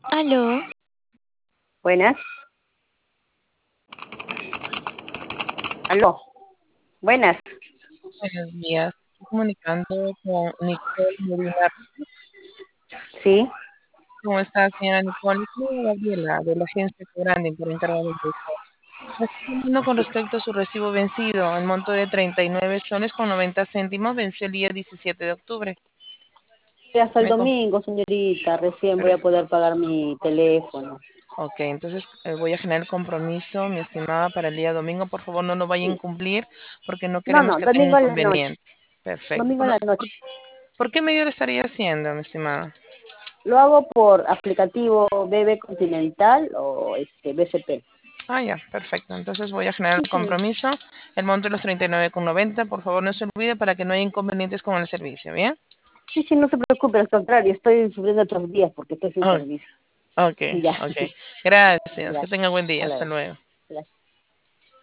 Aló, Buenas. Aló. Buenas. Buenos días. Estoy comunicando con Nicole Medina. Sí. ¿Cómo está, señora Nicole? Soy Gabriela, de la agencia Cobranding, por encargo del grupo. Me estoy llamando con respecto a su recibo vencido. El monto de 39 soles con 90 céntimos venció el día 17 de octubre. Y hasta el Me com- domingo, señorita. Recién voy per- a poder pagar mi teléfono. ok, entonces voy a generar el compromiso, mi estimada, para el día domingo. Por favor, no lo vaya a Sí. incumplir porque no No, queremos no, que tenga domingo en la noche. inconveniente. Perfecto. Domingo en la noche. ¿Por qué medio lo estaría haciendo, mi estimada? Lo hago por aplicativo BB Continental o BCP. Ah, ya, perfecto. Entonces voy a generar Sí, el señor. compromiso. El monto de los 39,90. Por favor, no se olvide para que no haya inconvenientes con el servicio, ¿bien? Sí, sí, no se preocupe, al contrario, estoy sufriendo otros días porque estoy sin Oh, servicio. ok, Ya, ok. Gracias. ya. Que tenga buen día. Hasta Hasta luego. luego. Gracias.